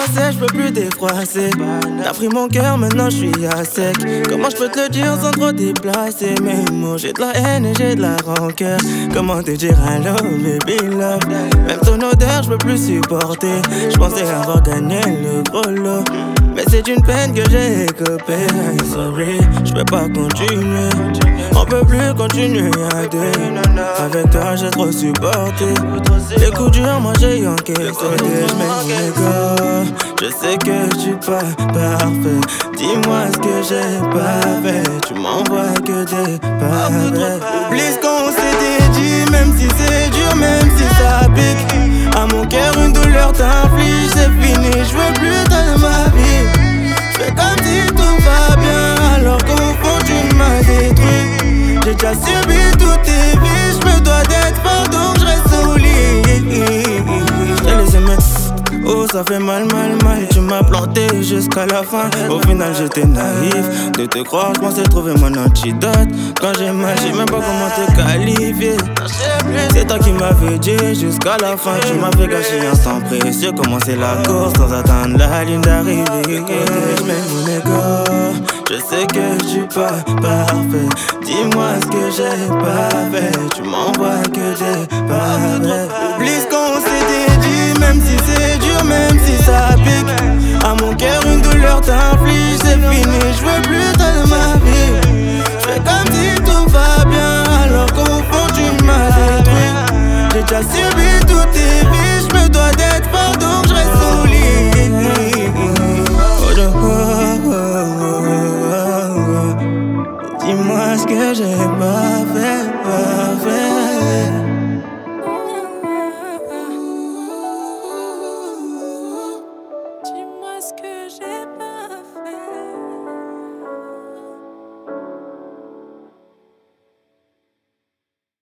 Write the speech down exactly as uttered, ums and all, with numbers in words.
français, je peux plus défroisser. T'as pris mon cœur, maintenant je suis à sec. Comment je peux te le dire sans trop déplacer mes mots? J'ai de la haine et j'ai de la rancœur. Comment te dire I love, baby love? Même ton odeur, je peux plus supporter. Je pensais avoir gagné le gros lot, mais c'est une peine que j'ai écopé. Sorry, je peux pas continuer. On peut plus continuer à deux. Avec toi j'ai trop supporté. Les coups durs moi j'ai encaissé. Mais gars, je sais que je suis pas parfait. Dis-moi ce que j'ai pas fait. Tu m'envoies que des pavés. Oublie ce qu'on s'était dit, même si c'est dur, même si ça pique. À mon cœur une douleur t'inflige. C'est fini, je veux plus de ma vie. J'fais comme si tout va bien, alors qu'au fond tu m'as détruit. J'ai déjà subi toutes tes vies, j'me dois d'être fort donc j'reste solide. J't'ai laissé mettre, oh ça fait mal, mal, mal. Tu m'as planté jusqu'à la fin. Au final j'étais naïf de te croire, j'pensais trouver mon antidote. Quand j'ai mal, j'sais même pas comment te qualifier. C'est toi qui m'avais dit jusqu'à la fin. Tu m'as fait gâcher un temps précieux. Commencer la course sans attendre la ligne d'arrivée. J'm'aime mes gars, je sais que je suis pas parfait. Dis-moi ce que j'ai pas fait. Tu m'envoies que des pavés. Oublie ce qu'on s'était dit, même si c'est dur, même si ça pique. À mon cœur une douleur t'inflige. C'est fini, je veux plus de ma vie. J'fais comme si tout va bien, alors qu'au fond tu m'as détruit. J'ai déjà subi toutes tes vies, j'me dois d'être fort donc j'reste solide. Dis-moi ce que j'ai pas fait, pas fait. Dis-moi ce que j'ai pas